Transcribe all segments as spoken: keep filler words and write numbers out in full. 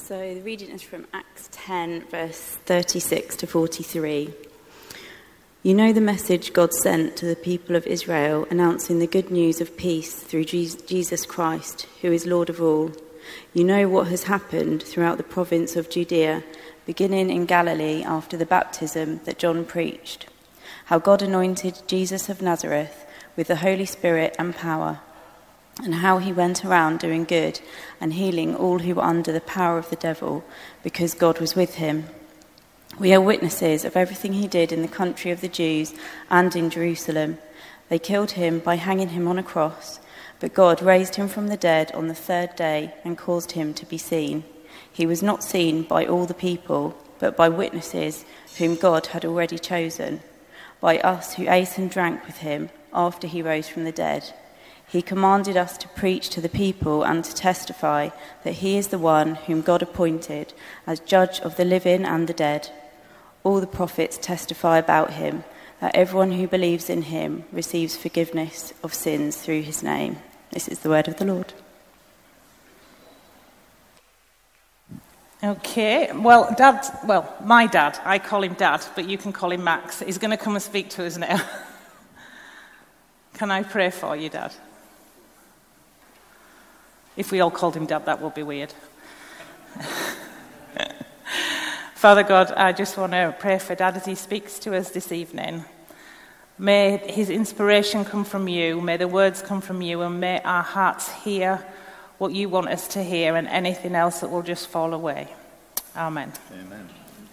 So the reading is from Acts ten, verse thirty-six to forty-three. You know the message God sent to the people of Israel, announcing the good news of peace through Jesus Christ, who is Lord of all. You know what has happened throughout the province of Judea, beginning in Galilee after the baptism that John preached, how God anointed Jesus of Nazareth with the Holy Spirit and power, and how he went around doing good and healing all who were under the power of the devil, because God was with him. We are witnesses of everything he did in the country of the Jews and in Jerusalem. They killed him by hanging him on a cross, but God raised him from the dead on the third day and caused him to be seen. He was not seen by all the people, but by witnesses whom God had already chosen, by us who ate and drank with him after he rose from the dead. He commanded us to preach to the people and to testify that he is the one whom God appointed as judge of the living and the dead. All the prophets testify about him, that everyone who believes in him receives forgiveness of sins through his name. This is the word of the Lord. Okay, well, Dad, well, my dad, I call him Dad, but you can call him Max. He's going to come and speak to us now. Can I pray for you, Dad? If we all called him Dad, that would be weird. Father God, I just want to pray for Dad as he speaks to us this evening. May his inspiration come from you, may the words come from you, and may our hearts hear what you want us to hear, and anything else that will just fall away. Amen. Amen.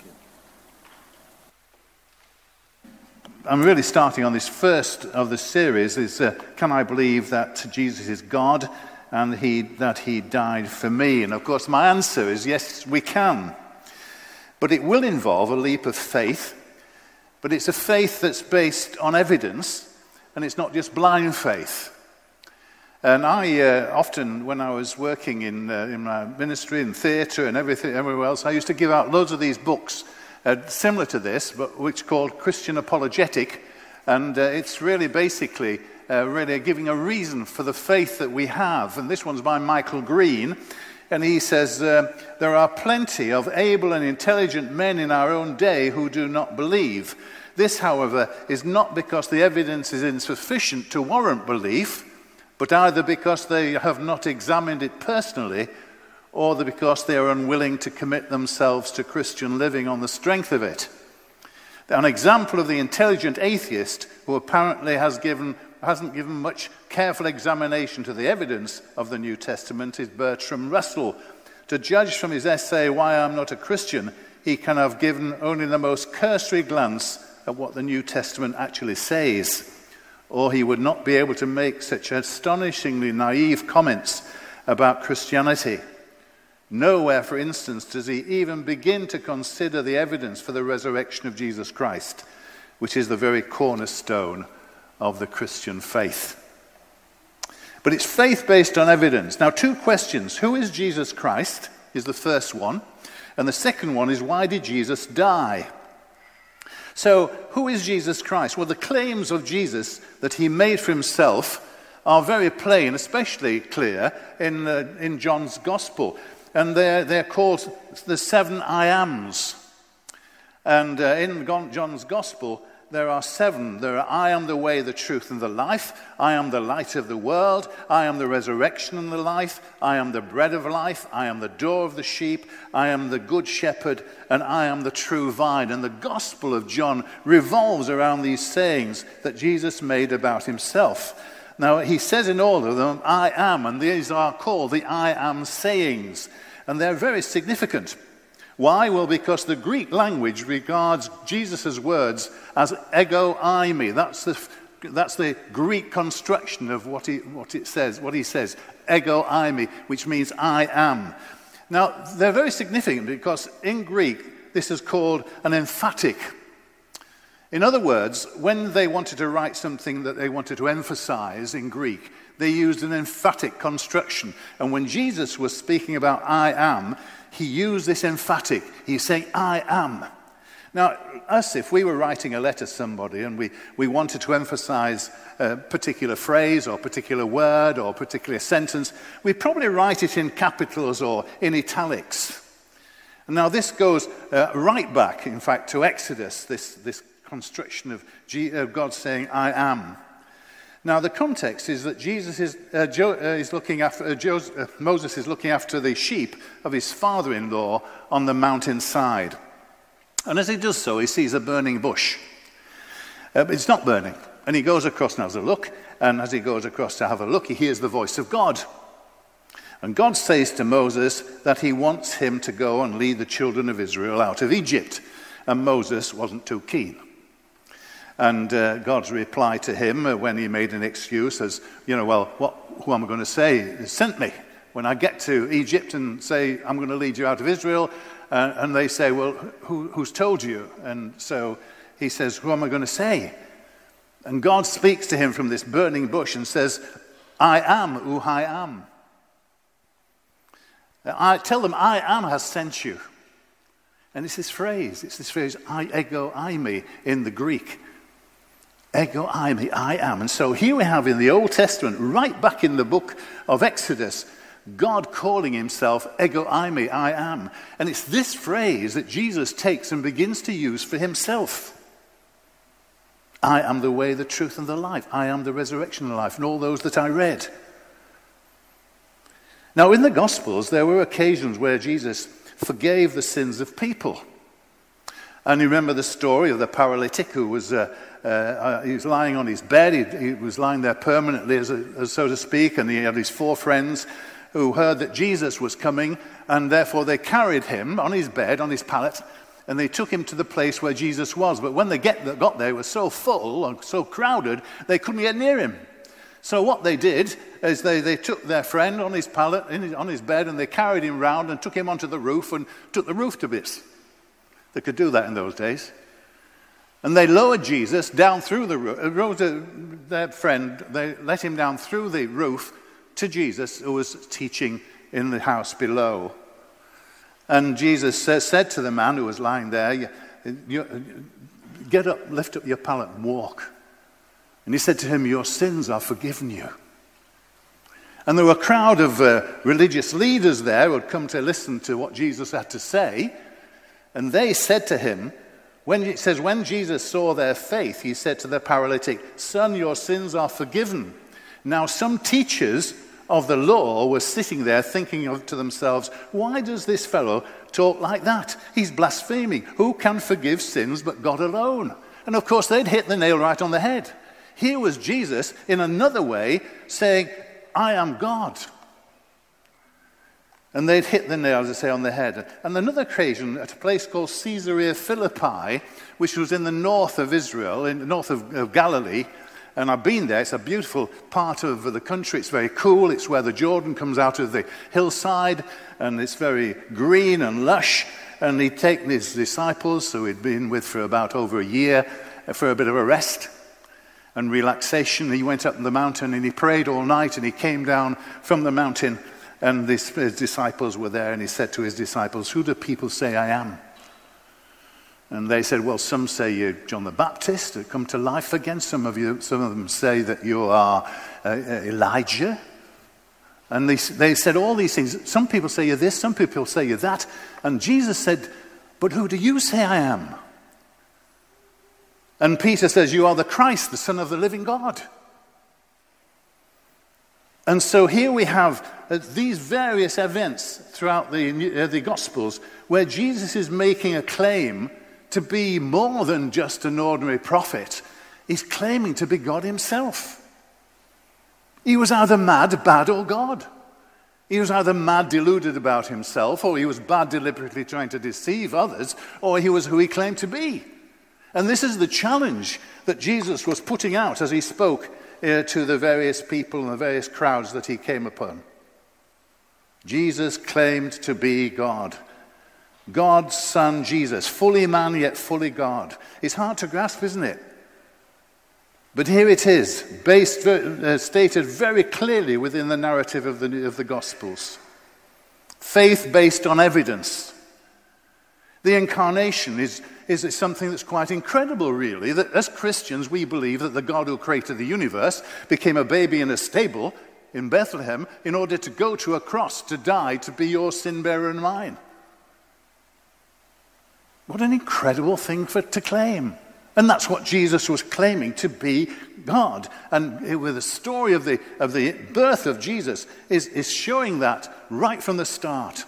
I'm really starting on this first of the series, is uh, Can I Believe That Jesus is God and he that he died for me? And of course my answer is yes, we can. But it will involve a leap of faith, but it's a faith that's based on evidence, and it's not just blind faith. And I uh, often, when I was working in uh, in my ministry and theatre and everything, everywhere else, I used to give out loads of these books uh, similar to this, but which called Christian Apologetic, and uh, it's really basically uh, really giving a reason for the faith that we have. And this one's by Michael Green, and he says uh, there are plenty of able and intelligent men in our own day who do not believe. This, however, is not because the evidence is insufficient to warrant belief, but either because they have not examined it personally, or because they are unwilling to commit themselves to Christian living on the strength of it. An example of the intelligent atheist who apparently has given, hasn't given much careful examination to the evidence of the New Testament is Bertrand Russell. To judge from his essay, Why I'm Not a Christian, he can have given only the most cursory glance at what the New Testament actually says, or he would not be able to make such astonishingly naive comments about Christianity. Nowhere, for instance, does he even begin to consider the evidence for the resurrection of Jesus Christ, which is the very cornerstone of the Christian faith. But it's faith based on evidence. Now, two questions. Who is Jesus Christ is the first one. And the second one is, why did Jesus die? So, who is Jesus Christ? Well, the claims of Jesus that he made for himself are very plain, especially clear in uh, in John's Gospel. And they're, they're called the seven I ams. And uh, in John's Gospel, there are seven. There are, I am the way, the truth, and the life. I am the light of the world. I am the resurrection and the life. I am the bread of life. I am the door of the sheep. I am the good shepherd, and I am the true vine. And the Gospel of John revolves around these sayings that Jesus made about himself. Now, he says in all of them, I am, and these are called the I am sayings. And they're very significant. Why? Well, because the Greek language regards Jesus' words as ego eimi. That's the that's the Greek construction of what he what it says, what he says, ego eimi, which means I am. Now, they're very significant because in Greek this is called an emphatic. In other words, when they wanted to write something that they wanted to emphasize in Greek, they used an emphatic construction. And when Jesus was speaking about I am, he used this emphatic. He's saying, I am. Now, us, if we were writing a letter to somebody and we, we wanted to emphasize a particular phrase or particular word or particular sentence, we'd probably write it in capitals or in italics. And now this goes uh, right back, in fact, to Exodus, this, this construction of, G- of God saying, I am. Now the context is that Jesus is, uh, jo- uh, is looking after, uh, Joseph, uh, Moses is looking after the sheep of his father-in-law on the mountainside. And as he does so, he sees a burning bush. Uh, but it's not burning. And he goes across and has a look, and as he goes across to have a look, he hears the voice of God. And God says to Moses that he wants him to go and lead the children of Israel out of Egypt. And Moses wasn't too keen. And uh, God's reply to him uh, when he made an excuse as, you know, well, what, who am I going to say sent me? When I get to Egypt and say, I'm going to lead you out of Israel, uh, and they say, well, who, who's told you? And so he says, who am I going to say? And God speaks to him from this burning bush and says, I am who I am. I tell them, I am has sent you. And it's this phrase, it's this phrase, I ego eimi in the Greek. Ego eimi, I am. And so here we have in the Old Testament, right back in the book of Exodus, God calling himself ego eimi, I am. And it's this phrase that Jesus takes and begins to use for himself. I am the way, the truth, and the life. I am the resurrection and the life, and all those that I read. Now, in the Gospels, there were occasions where Jesus forgave the sins of people. And you remember the story of the paralytic who was, uh, uh, he was lying on his bed. He, he was lying there permanently, as, a, as so to speak, and he had his four friends who heard that Jesus was coming, and therefore they carried him on his bed, on his pallet, and they took him to the place where Jesus was. But when they get, got there, it was so full and so crowded, they couldn't get near him. So what they did is they, they took their friend on his pallet, in his, on his bed, and they carried him round and took him onto the roof and took the roof to bits. They could do that in those days. And they lowered Jesus down through the roof. Their friend, they let him down through the roof to Jesus, who was teaching in the house below. And Jesus said to the man who was lying there, you, you, get up, lift up your pallet and walk. And he said to him, your sins are forgiven you. And there were a crowd of uh, religious leaders there who had come to listen to what Jesus had to say. And they said to him, when it says, when Jesus saw their faith, he said to the paralytic, son, your sins are forgiven. Now some teachers of the law were sitting there thinking of, to themselves, why does this fellow talk like that? He's blaspheming. Who can forgive sins but God alone? And of course they'd hit the nail right on the head. Here was Jesus in another way saying, I am God. And they'd hit the nail, as I say, on the head. And another occasion at a place called Caesarea Philippi, which was in the north of Israel, in the north of, of Galilee. And I've been there. It's a beautiful part of the country. It's very cool. It's where the Jordan comes out of the hillside. And it's very green and lush. And he'd taken his disciples, who he'd been with for about over a year, for a bit of a rest and relaxation. He went up the mountain and he prayed all night, and he came down from the mountain, and his, his disciples were there, and he said to his disciples, who do people say I am? And they said, well, some say you're John the Baptist, who come to life again. Some of you, some of them say that you are uh, Elijah. And they, they said all these things. Some people say you're this, some people say you're that. And Jesus said, but who do you say I am? And Peter says, you are the Christ, the Son of the living God. And so here we have uh, these various events throughout the, uh, the Gospels where Jesus is making a claim to be more than just an ordinary prophet. He's claiming to be God himself. He was either mad, bad, or God. He was either mad, deluded about himself, or he was bad, deliberately trying to deceive others, or he was who he claimed to be. And this is the challenge that Jesus was putting out as he spoke uh, to the various people and the various crowds that he came upon. Jesus claimed to be God. God's Son, Jesus, fully man yet fully God. It's hard to grasp, isn't it? But here it is, based, uh, stated very clearly within the narrative of the, of the Gospels. Faith based on evidence. The incarnation is, is something that's quite incredible, really, that as Christians we believe that the God who created the universe became a baby in a stable in Bethlehem in order to go to a cross, to die, to be your sin bearer and mine. What an incredible thing for to claim. And that's what Jesus was claiming, to be God. And with the story of the, of the birth of Jesus is, is showing that right from the start.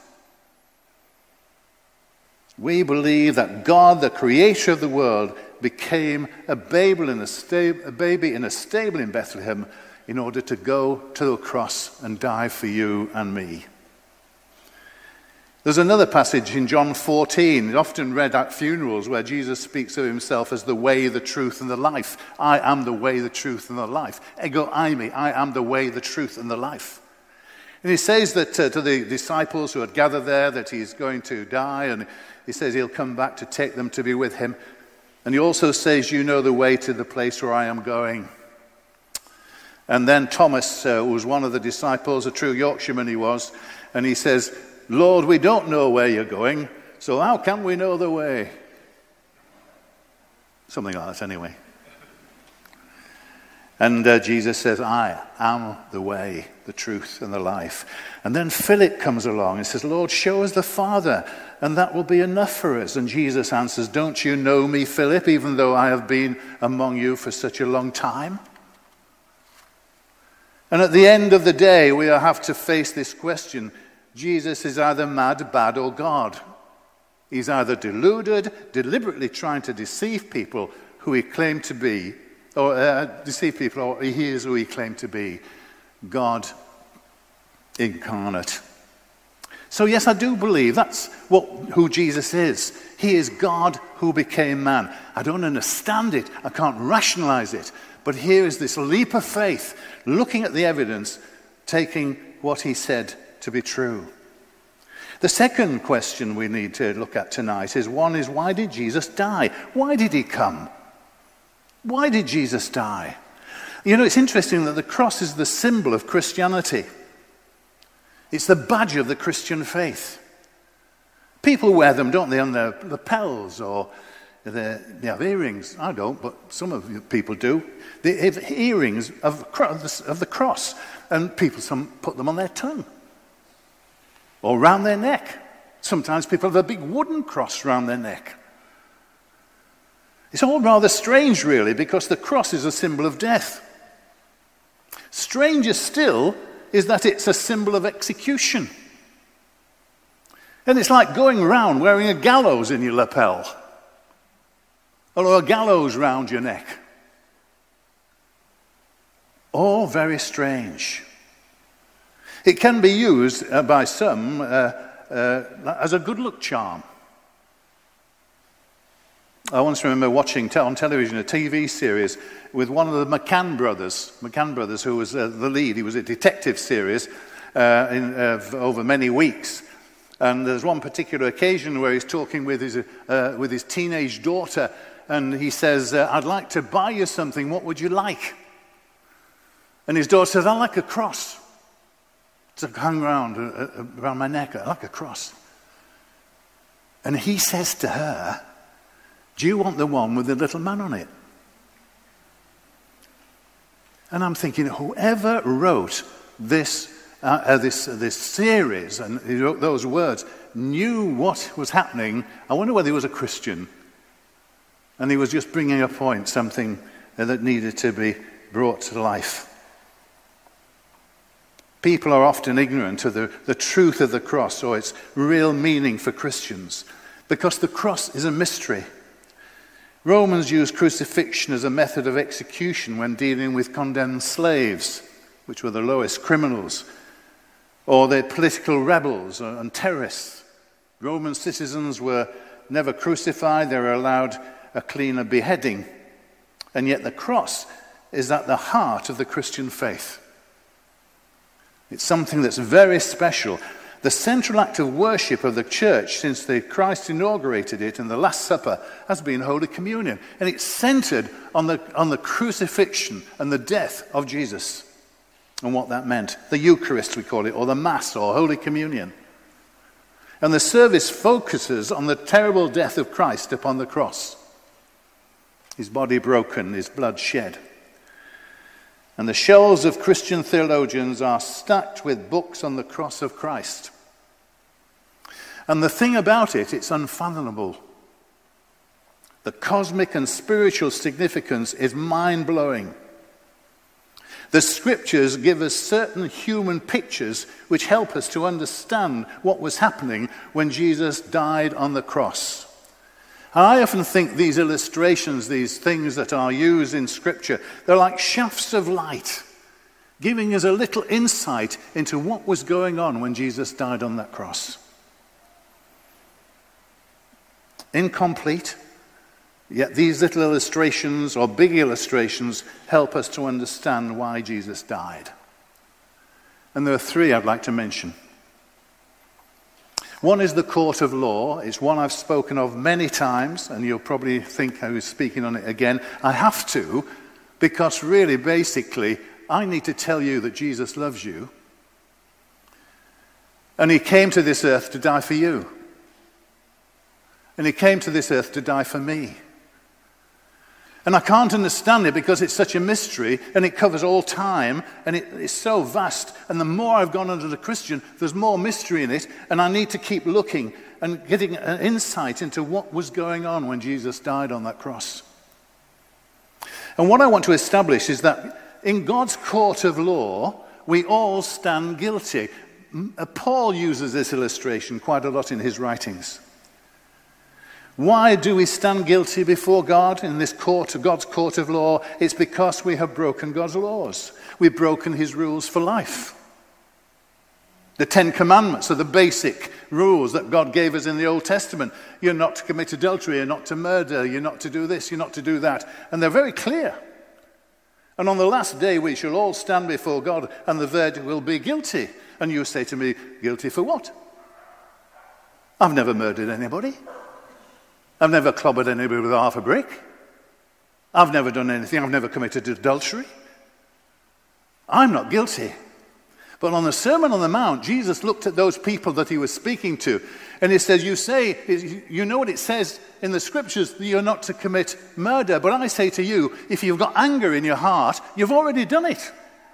We believe that God, the creator of the world, became a baby in a, sta- a baby in a stable in Bethlehem in order to go to the cross and die for you and me. There's another passage in John fourteen, often read at funerals, where Jesus speaks of himself as the way, the truth, and the life. I am the way, the truth, and the life. Ego eimi, I am the way, the truth, and the life. And he says that uh, to the disciples who had gathered there that he's going to die, and he says he'll come back to take them to be with him. And he also says, you know the way to the place where I am going. And then Thomas, uh, who was one of the disciples, a true Yorkshireman he was, and he says, Lord, we don't know where you're going, so how can we know the way? Something like that anyway. And uh, Jesus says, I am the way, the truth, and the life. And then Philip comes along and says, Lord, show us the Father, and that will be enough for us. And Jesus answers, don't you know me, Philip, even though I have been among you for such a long time? And at the end of the day, we have to face this question. Jesus is either mad, bad, or God. He's either deluded, deliberately trying to deceive people who he claimed to be, or uh, deceive people, or he is who he claimed to be, God incarnate. So yes, I do believe that's what who Jesus is. He is God who became man. I don't understand it. I can't rationalize it. But here is this leap of faith, looking at the evidence, taking what he said to be true. The second question we need to look at tonight is one is, why did Jesus die? Why did he come? Why did Jesus die? You know, it's interesting that the cross is the symbol of Christianity. It's the badge of the Christian faith. People wear them, don't they, on their lapels, or they have earrings. I don't, but some of you people do. They have earrings of, of the cross, and people some put them on their tongue or round their neck. Sometimes people have a big wooden cross round their neck. It's all rather strange, really, because the cross is a symbol of death. Stranger still is that it's a symbol of execution. And it's like going around wearing a gallows in your lapel, or a gallows round your neck. All very strange. It can be used uh, by some uh, uh, as a good luck charm. I once remember watching te- on television a T V series with one of the McCann brothers, McCann brothers, who was uh, the lead. He was a detective series uh, in, uh, over many weeks. And there's one particular occasion where he's talking with his, uh, with his teenage daughter, and he says, uh, I'd like to buy you something. What would you like? And his daughter says, I like a cross to hang around, uh, around my neck. I like a cross. And he says to her, do you want the one with the little man on it? And I'm thinking, whoever wrote this uh, uh, this uh, this series and he wrote those words knew what was happening. I wonder whether he was a Christian, and he was just bringing a point, something uh, that needed to be brought to life. People are often ignorant of the, the truth of the cross or its real meaning for Christians, because the cross is a mystery. Romans used crucifixion as a method of execution when dealing with condemned slaves, which were the lowest criminals, or the political rebels and terrorists. Roman citizens were never crucified, they were allowed a cleaner beheading. And yet the cross is at the heart of the Christian faith. It's something that's very special. The central act of worship of the church since the Christ inaugurated it in the Last Supper has been Holy Communion. And it's centered on the, on the crucifixion and the death of Jesus and what that meant. The Eucharist, we call it, or the Mass, or Holy Communion. And the service focuses on the terrible death of Christ upon the cross. His body broken, his blood shed. And the shelves of Christian theologians are stacked with books on the cross of Christ. And the thing about it, it's unfathomable. The cosmic and spiritual significance is mind-blowing. The scriptures give us certain human pictures which help us to understand what was happening when Jesus died on the cross. And I often think these illustrations, these things that are used in scripture, they're like shafts of light, giving us a little insight into what was going on when Jesus died on that cross. Incomplete, yet these little illustrations, or big illustrations, help us to understand why Jesus died. And there are three I'd like to mention. One is the court of law. It's one I've spoken of many times, and you'll probably think I was speaking on it again. I have to, because really, basically, I need to tell you that Jesus loves you. And he came to this earth to die for you. And he came to this earth to die for me. And I can't understand it because it's such a mystery, and it covers all time, and it, it's so vast. And the more I've gone under the Christian, there's more mystery in it, and I need to keep looking and getting an insight into what was going on when Jesus died on that cross. And what I want to establish is that in God's court of law, we all stand guilty. Paul uses this illustration quite a lot in his writings. Why do we stand guilty before God in this court, God's court of law? It's because we have broken God's laws. We've broken his rules for life. The Ten Commandments are the basic rules that God gave us in the Old Testament. You're not to commit adultery, you're not to murder, you're not to do this, you're not to do that. And they're very clear. And on the last day we shall all stand before God, and the verdict will be guilty. And you say to me, guilty for what? I've never murdered anybody. I've never clobbered anybody with half a brick. I've never done anything. I've never committed adultery. I'm not guilty. But on the Sermon on the Mount, Jesus looked at those people that he was speaking to, and he says, you say, you know what it says in the scriptures, that you're not to commit murder. But I say to you, if you've got anger in your heart, you've already done it.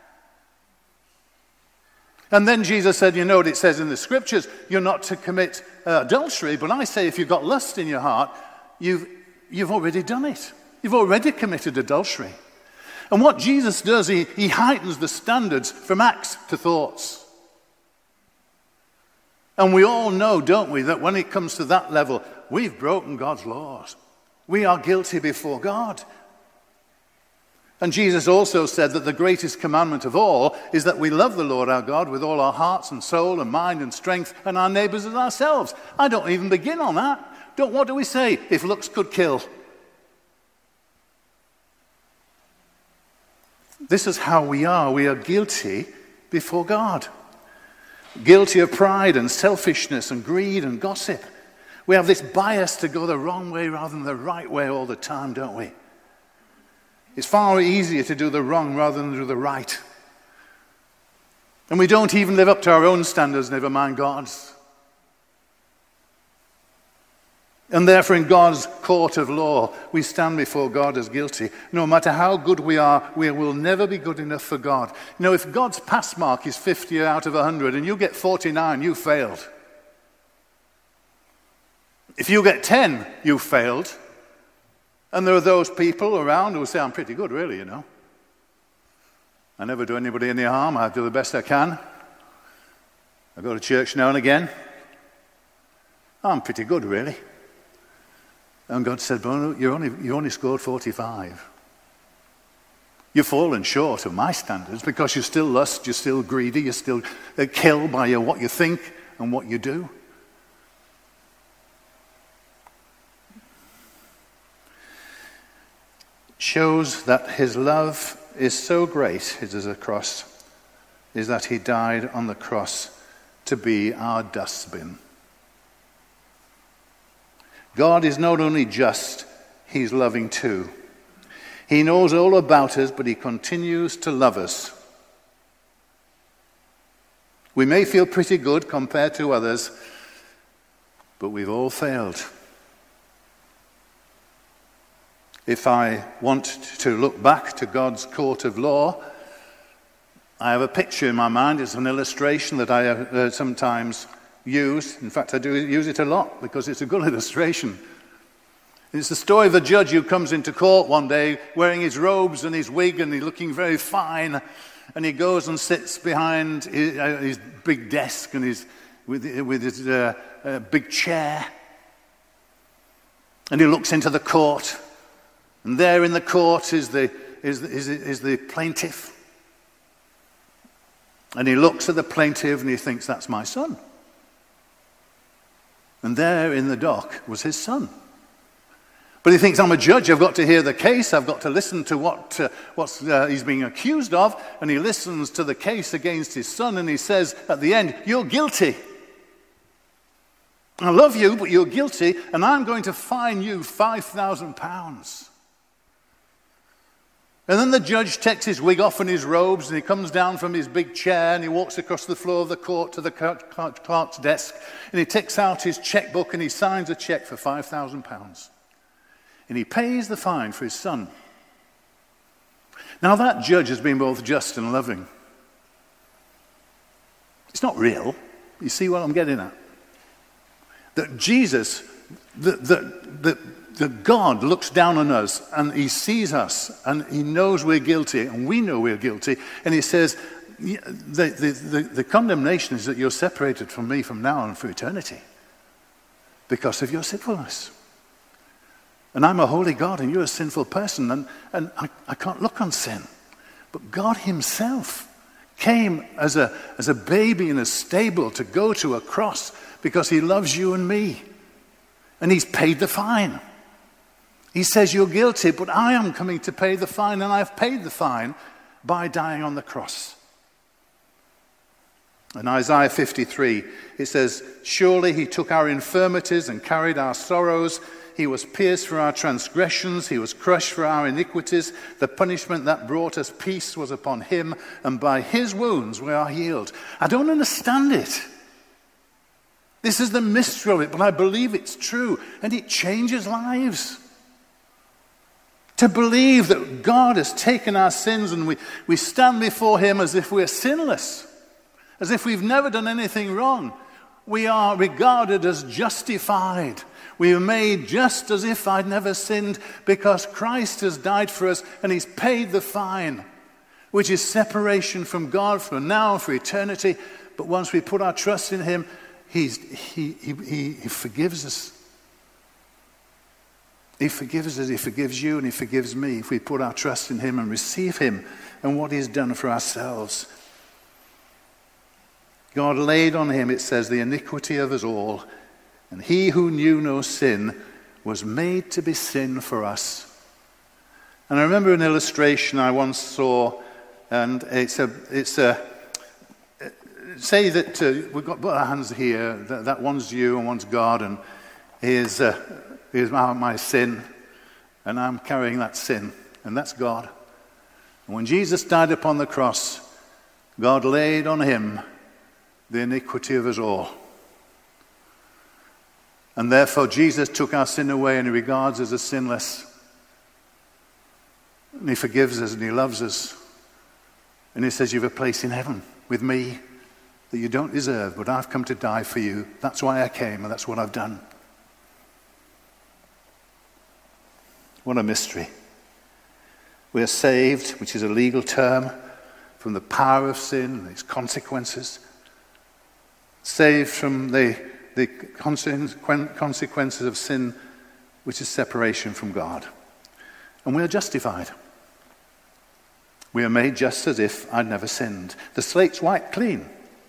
And then Jesus said, you know what it says in the scriptures, you're not to commit uh, adultery, but I say if you've got lust in your heart, you've, you've already done it. You've already committed adultery. And what Jesus does, he, he heightens the standards from acts to thoughts. And we all know, don't we, that when it comes to that level, we've broken God's laws. We are guilty before God. And Jesus also said that the greatest commandment of all is that we love the Lord our God with all our hearts and soul and mind and strength, and our neighbors as ourselves. I don't even begin on that. Don't, what do we say? If looks could kill. This is how we are. We are guilty before God. Guilty of pride and selfishness and greed and gossip. We have this bias to go the wrong way rather than the right way all the time, don't we? It's far easier to do the wrong rather than do the right. And we don't even live up to our own standards, never mind God's. And therefore, in God's court of law, we stand before God as guilty. No matter how good we are, we will never be good enough for God. You know, if God's pass mark is fifty out of one hundred and you get forty-nine, you failed. If you get ten, you failed. And there are those people around who say, I'm pretty good, really, you know. I never do anybody any harm. I do the best I can. I go to church now and again. I'm pretty good, really. And God said, well, you only, you only scored forty-five. You've fallen short of my standards because you're still lust, you're still greedy, you're still killed by your, what you think and what you do. Shows that his love is so great, it is a cross, is that he died on the cross to be our dustbin. God is not only just, he's loving too. He knows all about us, but he continues to love us. We may feel pretty good compared to others, but we've all failed. If I want to look back to God's court of law, I have a picture in my mind. It's an illustration that I uh, sometimes use. In fact, I do use it a lot because it's a good illustration. It's the story of a judge who comes into court one day wearing his robes and his wig and he's looking very fine. And he goes and sits behind his, uh, his big desk and his, with, with his uh, uh, big chair. And he looks into the court. And there in the court is the, is, is, is the plaintiff. And he looks at the plaintiff and he thinks, that's my son. And there in the dock was his son. But he thinks, I'm a judge, I've got to hear the case, I've got to listen to what uh, what's, uh, he's being accused of. And he listens to the case against his son and he says at the end, you're guilty. I love you, but you're guilty, and I'm going to fine you five thousand pounds. And then the judge takes his wig off and his robes and he comes down from his big chair and he walks across the floor of the court to the clerk's desk and he takes out his checkbook and he signs a check for five thousand pounds. And he pays the fine for his son. Now that judge has been both just and loving. It's not real. You see what I'm getting at? That Jesus, that, that, that, that God looks down on us and he sees us and he knows we're guilty and we know we're guilty. And he says, the, the, the, the condemnation is that you're separated from me from now on for eternity because of your sinfulness. And I'm a holy God and you're a sinful person and, and I, I can't look on sin. But God himself came as a, as a baby in a stable to go to a cross because he loves you and me. And he's paid the fine. He says you're guilty, but I am coming to pay the fine, and I've paid the fine by dying on the cross. In Isaiah fifty-three, it says, surely he took our infirmities and carried our sorrows. He was pierced for our transgressions. He was crushed for our iniquities. The punishment that brought us peace was upon him, and by his wounds we are healed. I don't understand it. This is the mystery of it, but I believe it's true, and it changes lives. To believe that God has taken our sins and we, we stand before him as if we're sinless, as if we've never done anything wrong. We are regarded as justified. We are made just as if I'd never sinned because Christ has died for us and he's paid the fine, which is separation from God for now and for eternity. But once we put our trust in him, he's, he, he, he, he forgives us. He forgives us, he forgives you, and he forgives me if we put our trust in him and receive him and what he's done for ourselves. God laid on him, it says, the iniquity of us all. And he who knew no sin was made to be sin for us. And I remember an illustration I once saw, and it's a, it's a say that uh, we've got our hands here, that, that one's you and one's God, and here's, uh, here's my, my sin, and I'm carrying that sin, and that's God. And when Jesus died upon the cross, God laid on him the iniquity of us all. And therefore Jesus took our sin away and he regards us as sinless. And he forgives us and he loves us. And he says, you have a place in heaven with me that you don't deserve, but I've come to die for you. That's why I came and that's what I've done. What a mystery. We are saved, which is a legal term, from the power of sin and its consequences. Saved from the, the consequences of sin, which is separation from God. And we are justified. We are made just as if I'd never sinned. The slate's wiped clean.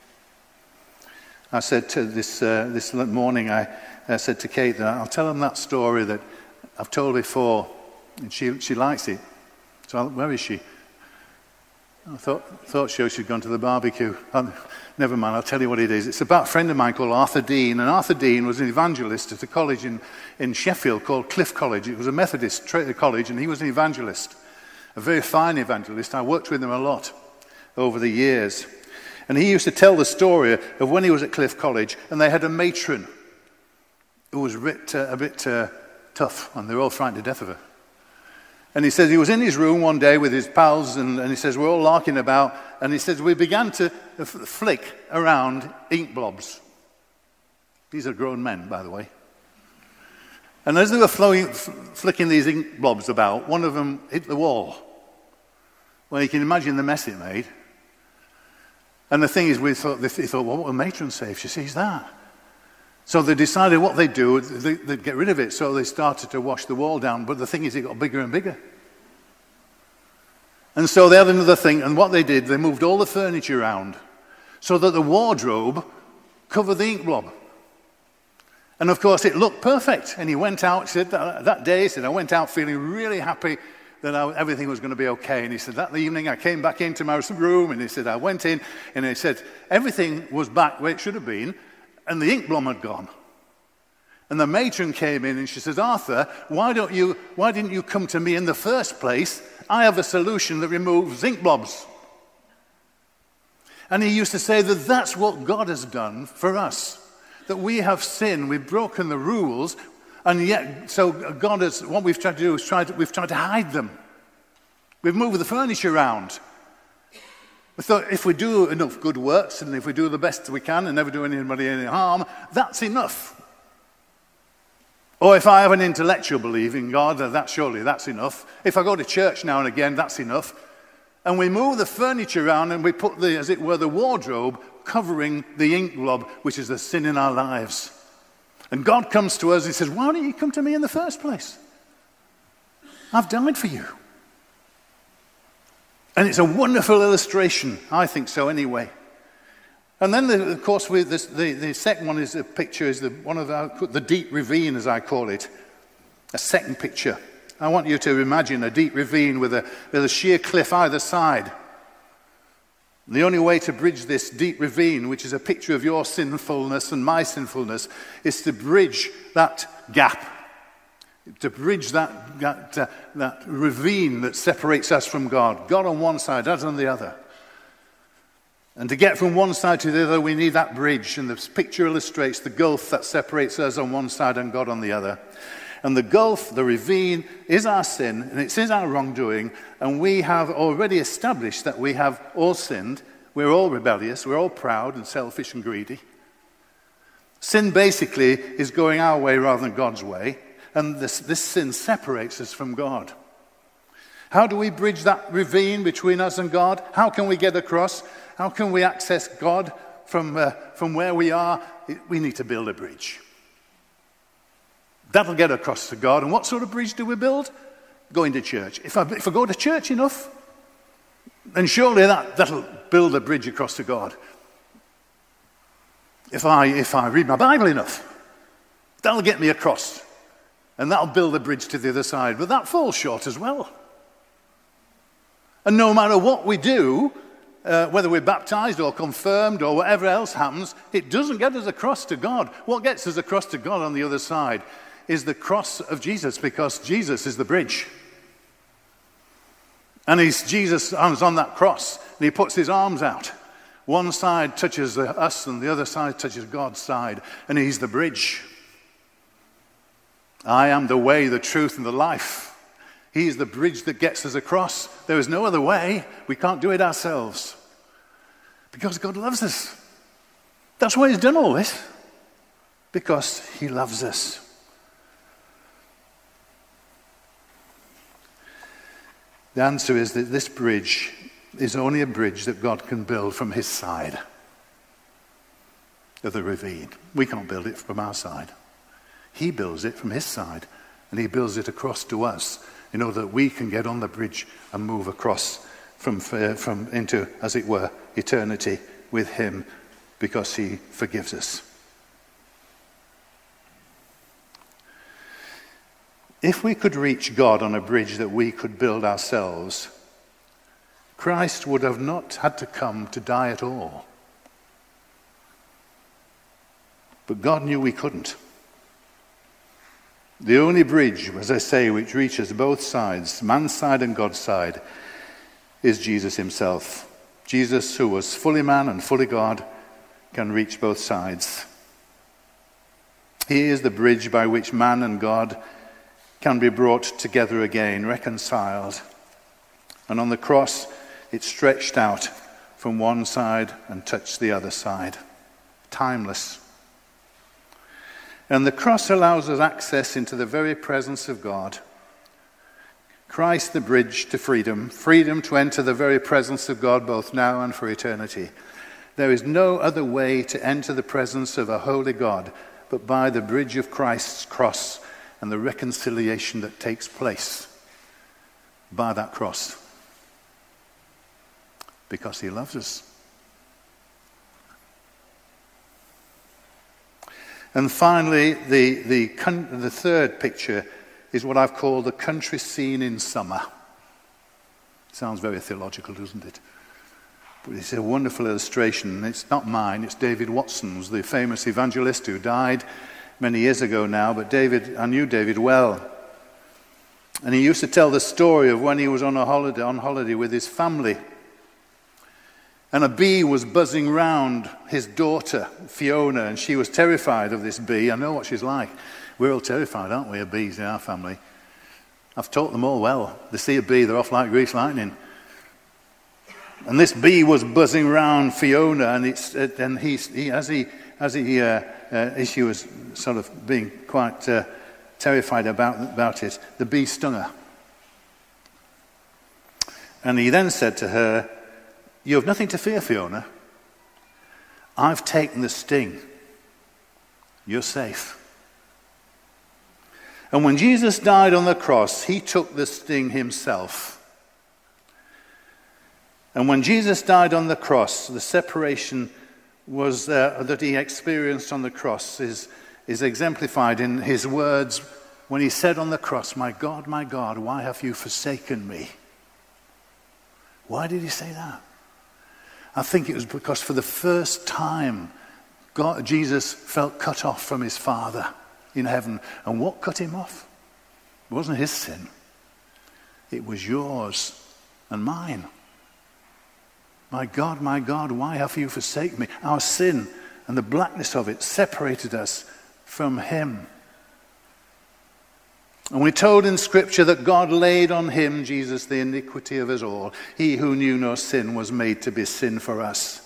I said to this uh, this morning, I, I said to Kate that I'll tell them that story that I've told before, and she she likes it. So I'll, where is she? I thought thought she she'd gone to the barbecue. Oh, never mind, I'll tell you what it is. It's about a friend of mine called Arthur Dean, and Arthur Dean was an evangelist at a college in, in Sheffield called Cliff College. It was a Methodist college, and he was an evangelist, a very fine evangelist. I worked with him a lot over the years. And he used to tell the story of when he was at Cliff College, and they had a matron who was a bit, uh, a bit uh, tough, and they were all frightened to death of her. And he says he was in his room one day with his pals, and, and he says we're all larking about, and he says we began to f- flick around ink blobs. These are grown men, by the way. And as they were flowing, f- flicking these ink blobs about, one of them hit the wall. Well, you can imagine the mess it made. And the thing is, we thought, they thought, well, what will matron say if she sees that? So they decided what they'd do, they'd get rid of it. So they started to wash the wall down. But the thing is, it got bigger and bigger. And so they had another thing. And what they did, they moved all the furniture around so that the wardrobe covered the ink blob. And of course, it looked perfect. And he went out, said that, that day, he said, I went out feeling really happy that I, everything was going to be okay. And he said, that evening I came back into my room, and he said, I went in, and he said, everything was back where it should have been, and the ink blob had gone. And the matron came in, and she says, Arthur, why don't you, why didn't you come to me in the first place? I have a solution that removes ink blobs. And he used to say that that's what God has done for us. That we have sinned, we've broken the rules, and yet, so God has, what we've tried to do is try to, we've tried to hide them. We've moved the furniture around. We thought if we do enough good works, and if we do the best we can and never do anybody any harm, that's enough. Or if I have an intellectual belief in God, that surely that's enough. If I go to church now and again, that's enough. And we move the furniture around and we put the, as it were, the wardrobe covering the ink blob, which is the sin in our lives. And God comes to us and says, why didn't you come to me in the first place? I've died for you. And it's a wonderful illustration. I think so anyway. And then, the, of course, we, this, the, the second one is the picture, is the, one of our, the deep ravine, as I call it. A second picture. I want you to imagine a deep ravine with a, with a sheer cliff either side. The only way to bridge this deep ravine, which is a picture of your sinfulness and my sinfulness, is to bridge that gap. To bridge that, that, uh, that ravine that separates us from God. God on one side, us on the other. And to get from one side to the other, we need that bridge. And this picture illustrates the gulf that separates us on one side and God on the other. And the gulf, the ravine, is our sin, and it is our wrongdoing, and we have already established that we have all sinned. We're all rebellious, we're all proud and selfish and greedy. Sin basically is going our way rather than God's way, and this, this sin separates us from God. How do we bridge that ravine between us and God? How can we get across? How can we access God from, uh, from where we are? We need to build a bridge. That'll get across to God. And what sort of bridge do we build? Going to church. If I, if I go to church enough, then surely that, that'll build a bridge across to God. If I, if I read my Bible enough, that'll get me across. And that'll build a bridge to the other side. But that falls short as well. And no matter what we do, uh, whether we're baptized or confirmed or whatever else happens, it doesn't get us across to God. What gets us across to God on the other side is the cross of Jesus, because Jesus is the bridge. And he's, Jesus is on that cross, and he puts his arms out. One side touches us, and the other side touches God's side, and he's the bridge. I am the way, the truth, and the life. He is the bridge that gets us across. There is no other way. We can't do it ourselves. Because God loves us. That's why he's done all this. Because he loves us. The answer is that this bridge is only a bridge that God can build from his side of the ravine. We can't build it from our side. He builds it from his side, and he builds it across to us in order that we can get on the bridge and move across from, from into, as it were, eternity with him, because he forgives us. If we could reach God on a bridge that we could build ourselves, Christ would have not had to come to die at all. But God knew we couldn't. The only bridge, as I say, which reaches both sides, man's side and God's side, is Jesus himself. Jesus, who was fully man and fully God, can reach both sides. He is the bridge by which man and God can be brought together again, reconciled. And on the cross, it stretched out from one side and touched the other side. Timeless. And the cross allows us access into the very presence of God. Christ the bridge to freedom, freedom to enter the very presence of God both now and for eternity. There is no other way to enter the presence of a holy God but by the bridge of Christ's cross and the reconciliation that takes place by that cross. Because he loves us. And finally, the, the, the third picture is what I've called the country scene in summer. Sounds very theological, doesn't it? But it's a wonderful illustration. It's not mine, it's David Watson's, the famous evangelist who died many years ago now. But David, I knew David well. And he used to tell the story of when he was on a holiday, on holiday with his family. And a bee was buzzing round his daughter, Fiona, and she was terrified of this bee. I know what she's like. We're all terrified, aren't we, of bees in our family? I've taught them all well. They see a bee, they're off like greased lightning. And this bee was buzzing round Fiona, and it's and he, he as he as he uh, uh, as she was sort of being quite uh, terrified about about it, the bee stung her. And he then said to her, "You have nothing to fear, Fiona. I've taken the sting. You're safe." And when Jesus died on the cross, he took the sting himself. And when Jesus died on the cross, the separation was uh, that he experienced on the cross is, is exemplified in his words when he said on the cross, "My God, my God, why have you forsaken me?" Why did he say that? I think it was because for the first time, God, Jesus felt cut off from his Father in heaven. And what cut him off? It wasn't his sin. It was yours and mine. My God, my God, why have you forsaken me? Our sin and the blackness of it separated us from him. And we're told in Scripture that God laid on him, Jesus, the iniquity of us all. He who knew no sin was made to be sin for us.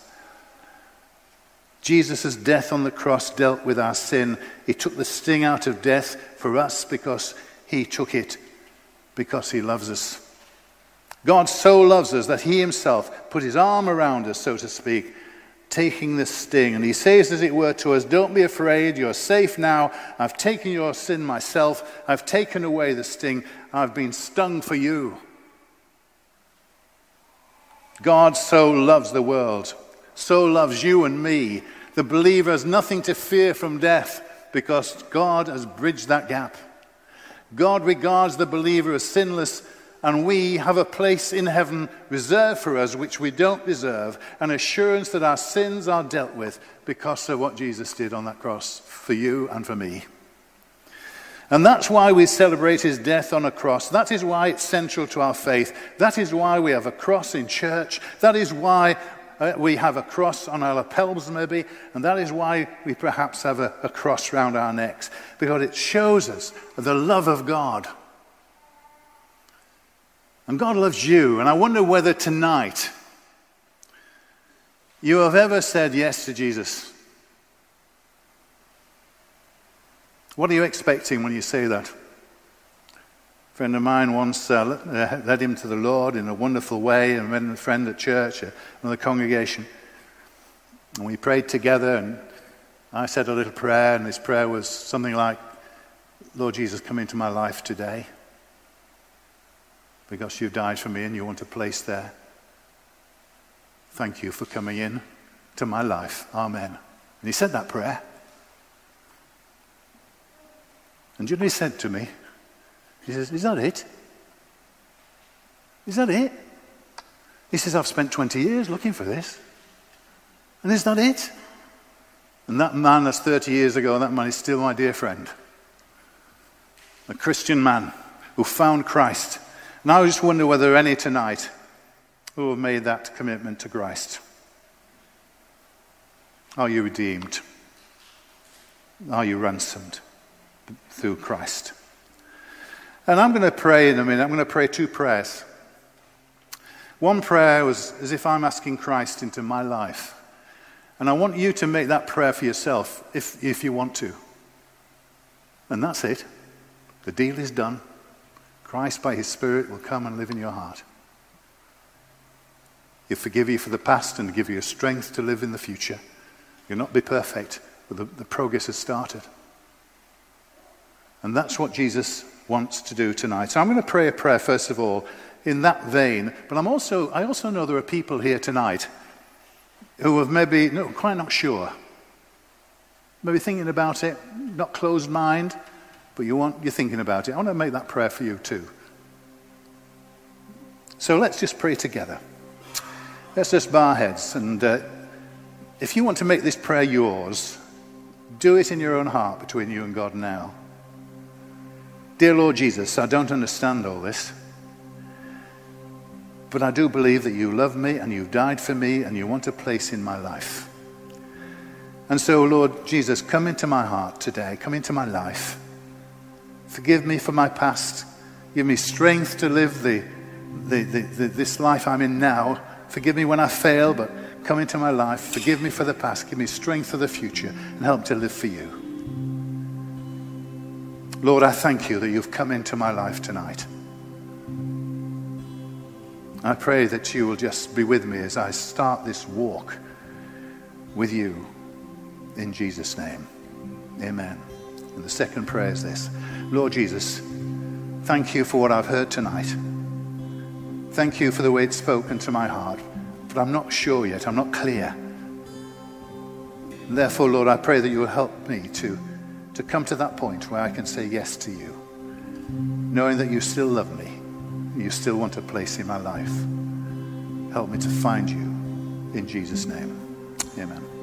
Jesus' death on the cross dealt with our sin. He took the sting out of death for us because he took it, because he loves us. God so loves us that he himself put his arm around us, so to speak, taking the sting. And he says, as it were, to us, "Don't be afraid, you're safe now. I've taken your sin myself. I've taken away the sting. I've been stung for you." God so loves the world, so loves you and me. The believer has nothing to fear from death because God has bridged that gap. God regards the believer as sinless, and we have a place in heaven reserved for us which we don't deserve, an assurance that our sins are dealt with because of what Jesus did on that cross for you and for me. And that's why we celebrate his death on a cross. That is why it's central to our faith. That is why we have a cross in church. That is why uh, we have a cross on our lapels maybe, and that is why we perhaps have a, a cross round our necks, because it shows us the love of God. And God loves you. And I wonder whether tonight you have ever said yes to Jesus. What are you expecting when you say that? A friend of mine once uh, led him to the Lord in a wonderful way, and met a friend at church, another congregation. And we prayed together, and I said a little prayer, and this prayer was something like, "Lord Jesus, come into my life today. Because you died for me and you want a place there. Thank you for coming in to my life. Amen." And he said that prayer. And you know what he said to me? He says, "Is that it? Is that it?" He says, "I've spent twenty years looking for this. And is that it?" And that man, that's thirty years ago, that man is still my dear friend. A Christian man who found Christ. And I just wonder whether any tonight who have made that commitment to Christ. Are you redeemed? Are you ransomed through Christ? And I'm going to pray in a minute. I'm going to pray two prayers. One prayer was as if I'm asking Christ into my life. And I want you to make that prayer for yourself if, if you want to. And that's it. The deal is done. Christ by his Spirit will come and live in your heart. He'll forgive you for the past and give you strength to live in the future. You'll not be perfect, but the, the progress has started. And that's what Jesus wants to do tonight. So I'm going to pray a prayer, first of all, in that vein. But I'm also, I also know there are people here tonight who have maybe no, quite not sure. Maybe thinking about it, not closed mind, but you want, you're thinking about it. I want to make that prayer for you too. So let's just pray together. Let's just bow our heads. And uh, if you want to make this prayer yours, do it in your own heart between you and God now. Dear Lord Jesus, I don't understand all this, but I do believe that you love me and you've died for me and you want a place in my life. And so, Lord Jesus, come into my heart today, come into my life. Forgive me for my past. Give me strength to live the, the, the, the, this life I'm in now. Forgive me when I fail, but come into my life. Forgive me for the past. Give me strength for the future and help to live for you. Lord, I thank you that you've come into my life tonight. I pray that you will just be with me as I start this walk with you in Jesus' name. Amen. And the second prayer is this. Lord Jesus, thank you for what I've heard tonight. Thank you for the way it's spoken to my heart. But I'm not sure yet. I'm not clear. Therefore, Lord, I pray that you will help me to, to come to that point where I can say yes to you, knowing that you still love me. You still want a place in my life. Help me to find you in Jesus' name. Amen.